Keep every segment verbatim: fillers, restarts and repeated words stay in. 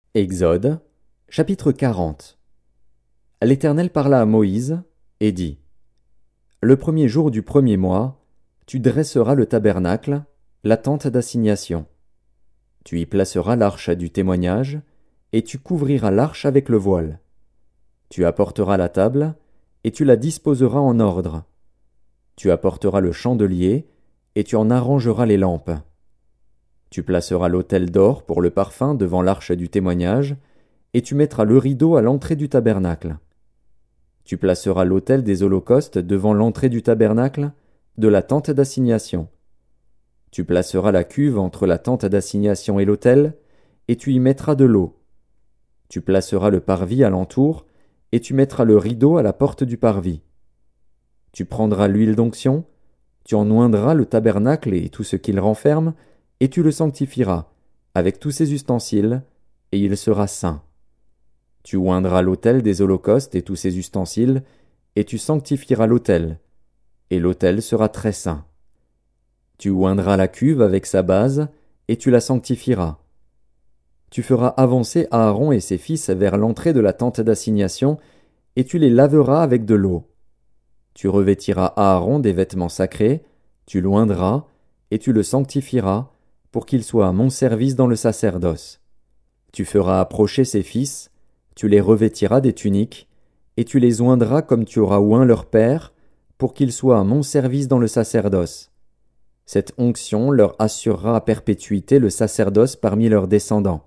Exode, chapitre quarante. L'Éternel parla à Moïse, et dit, Le premier jour du premier mois, tu dresseras le tabernacle, la tente d'assignation. Tu y placeras l'arche du témoignage, et tu couvriras l'arche avec le voile. Tu apporteras la table, et tu la disposeras en ordre. Tu apporteras le chandelier, et tu en arrangeras les lampes. Tu placeras l'autel d'or pour le parfum devant l'arche du témoignage, et tu mettras le rideau à l'entrée du tabernacle. Tu placeras l'autel des holocaustes devant l'entrée du tabernacle, de la tente d'assignation. Tu placeras la cuve entre la tente d'assignation et l'autel, et tu y mettras de l'eau. Tu placeras le parvis alentour, et tu mettras le rideau à la porte du parvis. Tu prendras l'huile d'onction, tu en oindras le tabernacle et tout ce qu'il renferme, et tu le sanctifieras, avec tous ses ustensiles, et il sera saint. Tu oindras l'autel des holocaustes et tous ses ustensiles, et tu sanctifieras l'autel, et l'autel sera très saint. Tu oindras la cuve avec sa base, et tu la sanctifieras. Tu feras avancer Aaron et ses fils vers l'entrée de la tente d'assignation, et tu les laveras avec de l'eau. Tu revêtiras Aaron des vêtements sacrés, tu l'oindras, et tu le sanctifieras, pour qu'il soit à mon service dans le sacerdoce. Tu feras approcher ses fils, tu les revêtiras des tuniques, et tu les oindras comme tu auras oint leur père, pour qu'ils soient à mon service dans le sacerdoce. Cette onction leur assurera à perpétuité le sacerdoce parmi leurs descendants.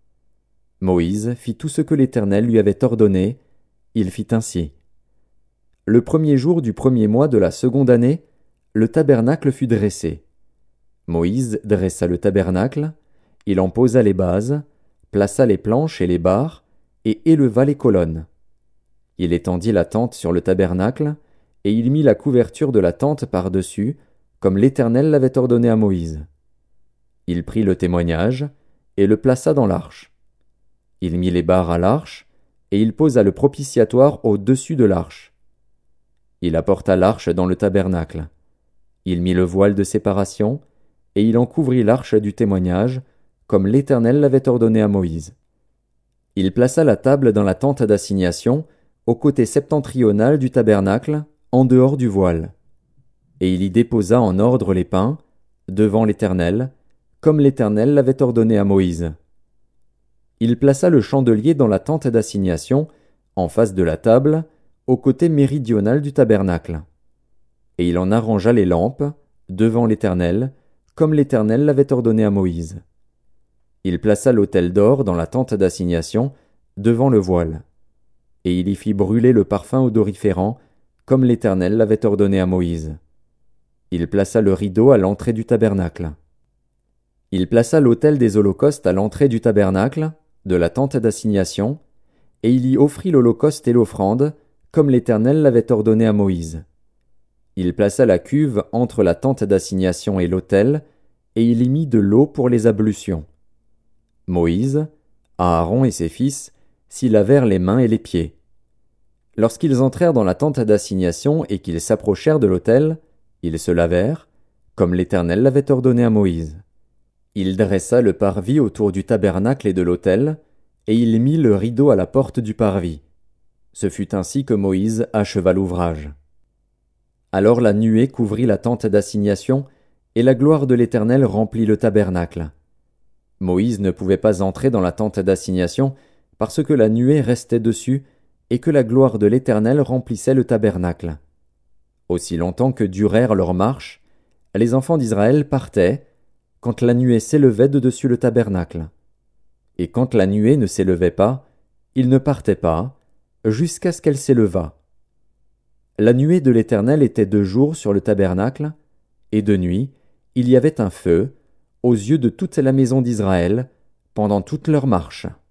Moïse fit tout ce que l'Éternel lui avait ordonné, il fit ainsi. Le premier jour du premier mois de la seconde année, le tabernacle fut dressé. Moïse dressa le tabernacle, il en posa les bases, plaça les planches et les barres, et éleva les colonnes. Il étendit la tente sur le tabernacle, et il mit la couverture de la tente par-dessus, comme l'Éternel l'avait ordonné à Moïse. Il prit le témoignage, et le plaça dans l'arche. Il mit les barres à l'arche, et il posa le propitiatoire au-dessus de l'arche. Il apporta l'arche dans le tabernacle. Il mit le voile de séparation, et il en couvrit l'arche du témoignage, comme l'Éternel l'avait ordonné à Moïse. Il plaça la table dans la tente d'assignation, au côté septentrional du tabernacle, en dehors du voile. Et il y déposa en ordre les pains, devant l'Éternel, comme l'Éternel l'avait ordonné à Moïse. Il plaça le chandelier dans la tente d'assignation, en face de la table, au côté méridional du tabernacle. Et il en arrangea les lampes, devant l'Éternel, comme l'Éternel l'avait ordonné à Moïse. Il plaça l'autel d'or dans la tente d'assignation, devant le voile. Et il y fit brûler le parfum odoriférant, comme l'Éternel l'avait ordonné à Moïse. Il plaça le rideau à l'entrée du tabernacle. Il plaça l'autel des holocaustes à l'entrée du tabernacle, de la tente d'assignation, et il y offrit l'holocauste et l'offrande, comme l'Éternel l'avait ordonné à Moïse. Il plaça la cuve entre la tente d'assignation et l'autel, et il y mit de l'eau pour les ablutions. Moïse, Aaron et ses fils s'y lavèrent les mains et les pieds. Lorsqu'ils entrèrent dans la tente d'assignation et qu'ils s'approchèrent de l'autel, ils se lavèrent, comme l'Éternel l'avait ordonné à Moïse. Il dressa le parvis autour du tabernacle et de l'autel, et il mit le rideau à la porte du parvis. Ce fut ainsi que Moïse acheva l'ouvrage. Alors la nuée couvrit la tente d'assignation, et la gloire de l'Éternel remplit le tabernacle. Moïse ne pouvait pas entrer dans la tente d'assignation, parce que la nuée restait dessus, et que la gloire de l'Éternel remplissait le tabernacle. Aussi longtemps que durèrent leurs marches, les enfants d'Israël partaient, quand la nuée s'élevait de dessus le tabernacle. Et quand la nuée ne s'élevait pas, ils ne partaient pas, jusqu'à ce qu'elle s'élevât. La nuée de l'Éternel était de jour sur le tabernacle, et de nuit, il y avait un feu, aux yeux de toute la maison d'Israël, pendant toute leur marche.